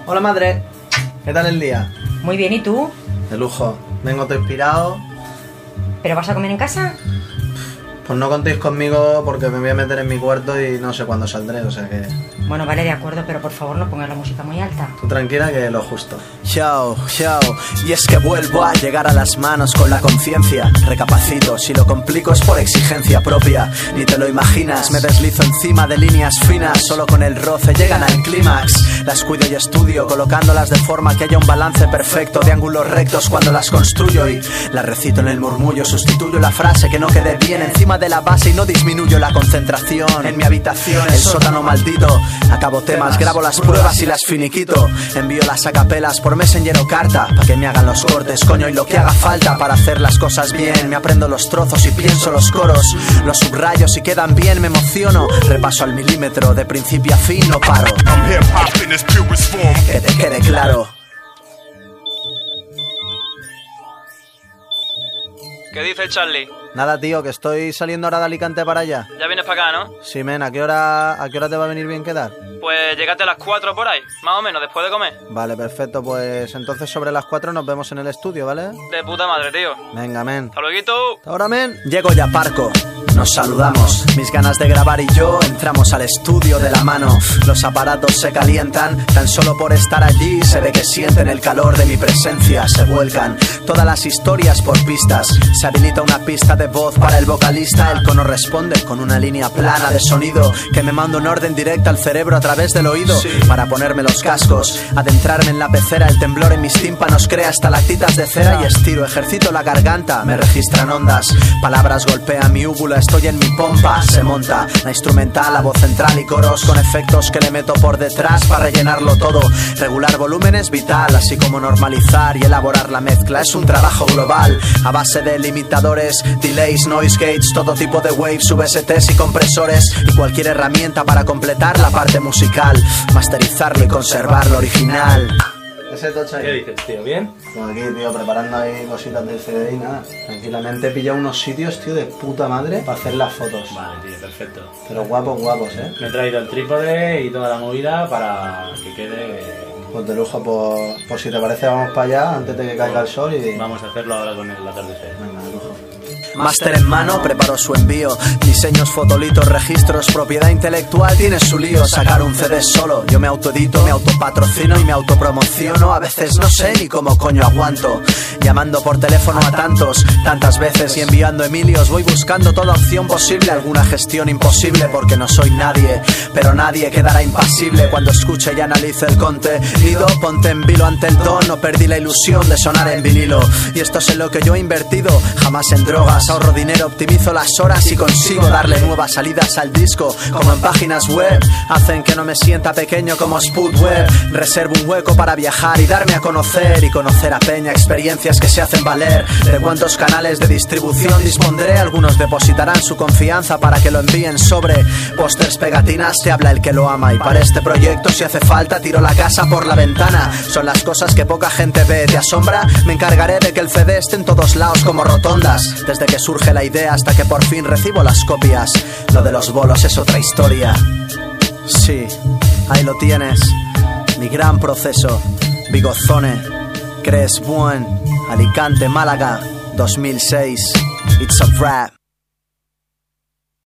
Hola madre, ¿qué tal el día? Muy bien, ¿y tú? De lujo, vengo todo inspirado. ¿Pero vas a comer en casa? Pues no contéis conmigo porque me voy a meter en mi cuarto y no sé cuándo saldré, o sea que... Bueno, vale, de acuerdo, pero por favor no pongas la música muy alta. Tú tranquila que lo justo. Yo, y es que vuelvo a llegar a las manos con la conciencia. Recapacito, si lo complico es por exigencia propia. Ni te lo imaginas, me deslizo encima de líneas finas. Solo con el roce llegan al clímax. Las cuido y estudio, colocándolas de forma que haya un balance perfecto de ángulos rectos cuando las construyo. Y las recito en el murmullo, sustituyo la frase que no quede bien encima de la base y no disminuyo la concentración. En mi habitación, el sótano maldito. Acabo temas, grabo las pruebas y las finiquito. Envío las acapelas por Messenger o carta pa' que me hagan los cortes, coño, y lo que haga falta para hacer las cosas bien. Me aprendo los trozos y pienso los coros. Los subrayo, si quedan bien me emociono. Repaso al milímetro, de principio a fin no paro. Que te quede claro. ¿Qué dice el Charlie? Nada, tío, que estoy saliendo ahora de Alicante para allá. Ya vienes para acá, ¿no? Sí, men, ¿a qué hora te va a venir bien quedar? Pues llegate a las 4 por ahí, más o menos, después de comer. Vale, perfecto, pues entonces sobre las 4 nos vemos en el estudio, ¿vale? De puta madre, tío. Venga, men. Hasta luego. Hasta ahora, men. Llego ya parco, nos saludamos. Mis ganas de grabar y yo entramos al estudio de la mano. Los aparatos se calientan, tan solo por estar allí se ve que sienten el calor de mi presencia. Se vuelcan todas las historias por pistas. Se habilita una pista de voz para el vocalista. El cono responde con una línea plana de sonido que me manda un orden directa al cerebro a través del oído. Para ponerme los cascos, adentrarme en la pecera. El temblor en mis tímpanos crea estalactitas de cera y estiro, ejercito la garganta, me registran ondas. Palabras golpean mi úvula, estoy en mi pompa. Se monta la instrumental, la voz central y coros con efectos que le meto por detrás para rellenarlo todo. Regular volumen es vital, así como normalizar y elaborar la mezcla. Es un trabajo global a base de limitadores, delays, noise gates, todo tipo de waves, VSTs y compresores y cualquier herramienta para completar la parte musical, masterizarlo y conservar lo original. Ese tocha ahí. ¿Qué dices, tío? ¿Bien? Pues aquí, tío, preparando ahí cositas del CD y nada. Tranquilamente he pillado unos sitios, tío, de puta madre para hacer las fotos. Vale, tío, perfecto. Pero guapos, Me he traído el trípode y toda la movida para que quede... Pues de lujo, pues si te parece vamos para allá antes de que caiga el sol y... Vamos a hacerlo ahora con el atardecer. Venga, de lujo. Máster en mano, preparo su envío. Diseños, fotolitos, registros, propiedad intelectual. Tiene su lío, sacar un CD solo. Yo me autoedito, me autopatrocino y me autopromociono. A veces no sé ni cómo coño aguanto. Llamando por teléfono a tantas veces y enviando Emilios. Voy buscando toda opción posible, alguna gestión imposible porque no soy nadie. Pero nadie quedará impasible cuando escuche y analice el contenido. Ponte en vilo ante el don, no perdí la ilusión de sonar en vinilo. Y esto es en lo que yo he invertido, jamás en drogas. Ahorro dinero, optimizo las horas y consigo darle nuevas salidas al disco, como en páginas web. Hacen que no me sienta pequeño como Sputweb. Reservo un hueco para viajar y darme a conocer y conocer a peña, experiencias que se hacen valer. De cuántos canales de distribución dispondré, algunos depositarán su confianza para que lo envíen sobre pósters, pegatinas. Te habla el que lo ama y para este proyecto si hace falta tiro la casa por la ventana. Son las cosas que poca gente ve, ¿te asombra? Me encargaré de que el CD esté en todos lados como rotondas. Desde que surge la idea hasta que por fin recibo las copias. Lo de los bolos es otra historia. Sí, ahí lo tienes. Mi gran proceso. Bigozone, Cresbuen, Alicante, Málaga, 2006. It's a wrap.